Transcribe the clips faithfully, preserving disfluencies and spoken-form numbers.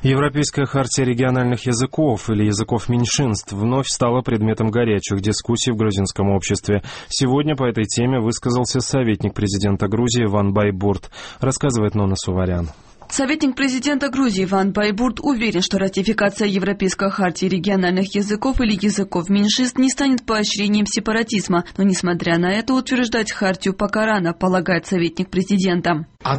Европейская хартия региональных языков или языков меньшинств вновь стала предметом горячих дискуссий в грузинском обществе. Сегодня по этой теме высказался советник президента Грузии Ван Байбурт. Рассказывает Нона Суварян. Советник президента Грузии Ван Байбурт уверен, что ратификация Европейской хартии региональных языков или языков меньшинств не станет поощрением сепаратизма. Но, несмотря на это, утверждать хартию пока рано, полагает советник президента. В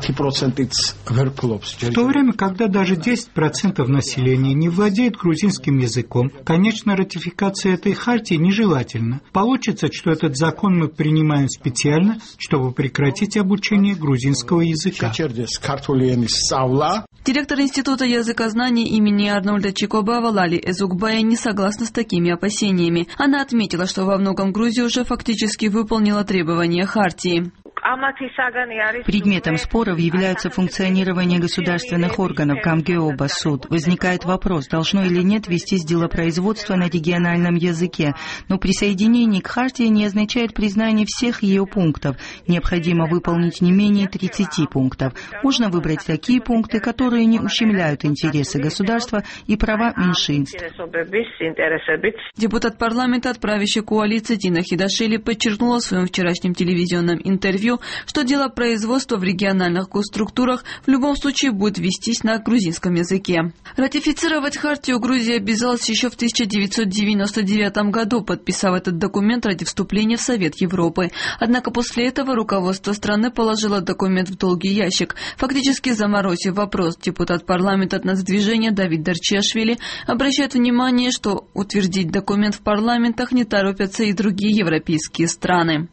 то время, когда даже десять процентов населения не владеет грузинским языком, конечно, ратификация этой хартии нежелательна. Получится, что этот закон мы принимаем специально, чтобы прекратить обучение грузинского языка. Директор Института языкознания имени Арнольда Чикобава Лали Эзукбая не согласна с такими опасениями. Она отметила, что во многом Грузия уже фактически выполнила требования хартии. Предметом споров является функционирование государственных органов Гамгеоба, суд. Возникает вопрос, должно или нет вестись делопроизводство на региональном языке. Но присоединение к хартии не означает признание всех ее пунктов. Необходимо выполнить не менее тридцати пунктов. Можно выбрать такие пункты, которые не ущемляют интересы государства и права меньшинств. Депутат парламента от правящей коалиции Тина Хидашвили подчеркнула в своем вчерашнем телевизионном интервью, что дело производства в региональных госструктурах в любом случае будет вестись на грузинском языке. Ратифицировать хартию Грузия обязалась еще в тысяча девятьсот девяносто девятом году, подписав этот документ ради вступления в Совет Европы. Однако после этого руководство страны положило документ в долгий ящик, фактически заморозив вопрос. Депутат парламента от Нацдвижения Давид Дарчиашвили обращает внимание, что утвердить документ в парламентах не торопятся и другие европейские страны.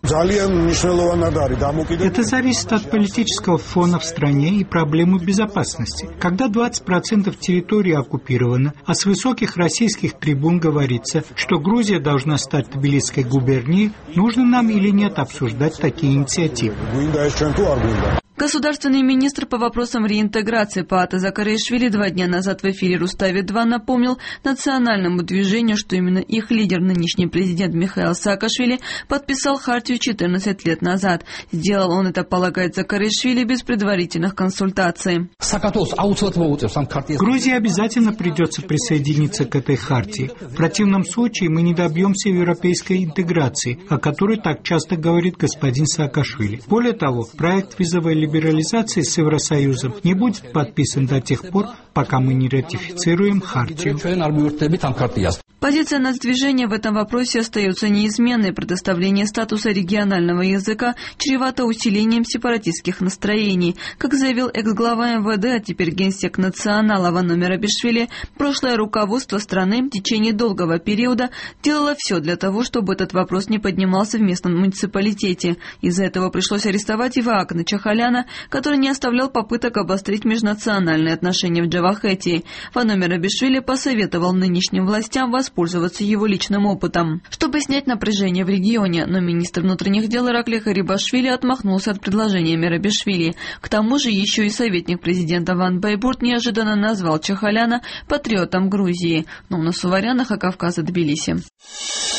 Это зависит от политического фона в стране и проблемы безопасности. Когда двадцать процентов территории оккупировано, а с высоких российских трибун говорится, что Грузия должна стать Тбилисской губернией, нужно нам или нет обсуждать такие инициативы. Государственный министр по вопросам реинтеграции Паата Закаришвили два дня назад в эфире Рустави-два напомнил национальному движению, что именно их лидер, нынешний президент Михаил Саакашвили, подписал хартию четырнадцать лет назад. Сделал он это, полагает Закаришвили, без предварительных консультаций. Грузии обязательно придется присоединиться к этой хартии. В противном случае мы не добьемся европейской интеграции, о которой так часто говорит господин Саакашвили. Более того, проект визовой либерализации либерализации с Евросоюзом не будет подписан до тех пор, пока мы не ратифицируем хартию. Позиция нацдвижения в этом вопросе остается неизменной. Предоставление статуса регионального языка чревато усилением сепаратистских настроений. Как заявил экс-глава эм вэ дэ, а теперь генсек национала Вано Мерабишвили, прошлое руководство страны в течение долгого периода делало все для того, чтобы этот вопрос не поднимался в местном муниципалитете. Из-за этого пришлось арестовать Иваакна Чахаляна, который не оставлял попыток обострить межнациональные отношения в Джавахетии. Вано Мерабишвили посоветовал нынешним властям воспользоваться его личным опытом, чтобы снять напряжение в регионе, но министр внутренних дел Ираклий Харибашвили отмахнулся от предложения Мерабишвили. К тому же еще и советник президента Ван Байбурт неожиданно назвал Чахаляна патриотом Грузии. Нона Суварян, Кавказа, Тбилиси.